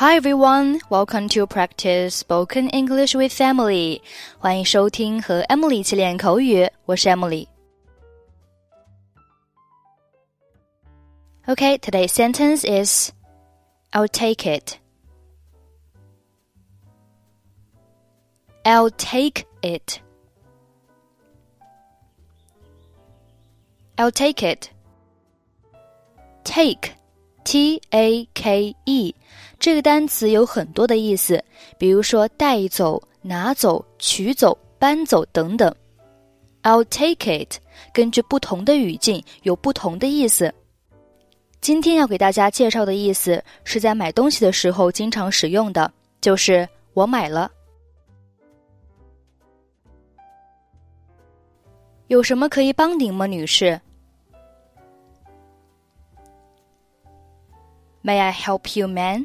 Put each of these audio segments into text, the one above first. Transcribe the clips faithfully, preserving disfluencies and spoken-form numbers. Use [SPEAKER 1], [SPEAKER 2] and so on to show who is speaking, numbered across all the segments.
[SPEAKER 1] Hi everyone, welcome to practice spoken English with Emily. 欢迎收听和 Emily 一起练口语，我是 Emily。Okay, today's sentence is I'll take it. I'll take it. I'll take it. Take, T A K E 这个单词有很多的意思，比如说带走、拿走、取走、搬走等等。I'll take it 根据不同的语境有不同的意思。今天要给大家介绍的意思是在买东西的时候经常使用的，就是我买了。有什么可以帮您吗，女士？May I help you, ma'am?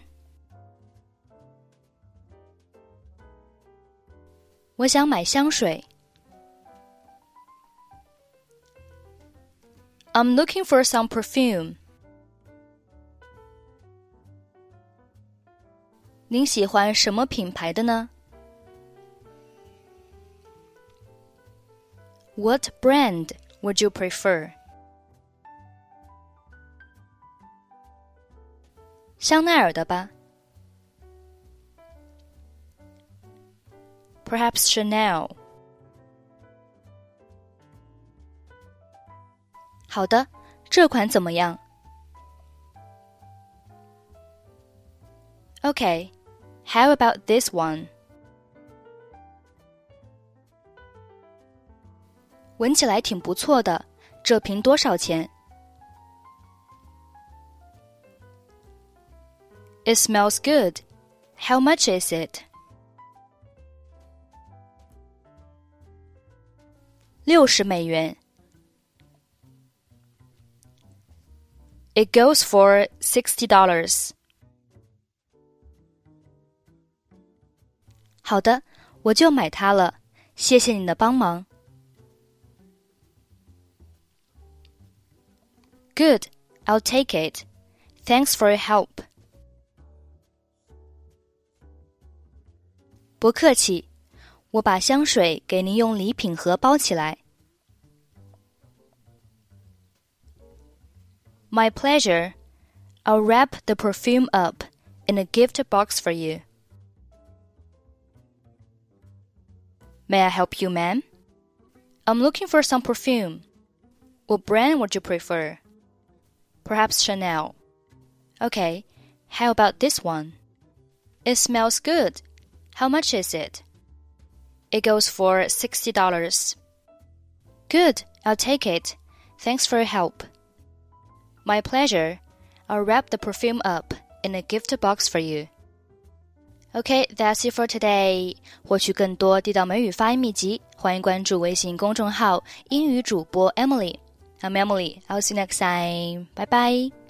[SPEAKER 1] 我想买香水。I'm looking for some perfume. 您喜欢什么品牌的呢？ What brand would you prefer?香奈儿的吧 Perhaps Chanel 好的，这款怎么样 Okay, how about this one? 闻起来挺不错的，这瓶多少钱It smells good. How much is it? 六十美元。It goes for sixty dollars. 好的，我就买它了，谢谢你的帮忙。Good, I'll take it. Thanks for your help.不客气，我把香水给您用礼品盒包起来。My pleasure. I'll wrap the perfume up in a gift box for you. May I help you, ma'am? I'm looking for some perfume. What brand would you prefer? Perhaps Chanel. Okay, how about this one? It smells good.How much is it? It goes for sixty dollars. Good, I'll take it. Thanks for your help. My pleasure. I'll wrap the perfume up in a gift box for you. Okay, that's it for today. 获取更多地道美语发音秘籍，欢迎关注微信公众号英语主播 Emily. I'm Emily. I'll see you next time. Bye bye.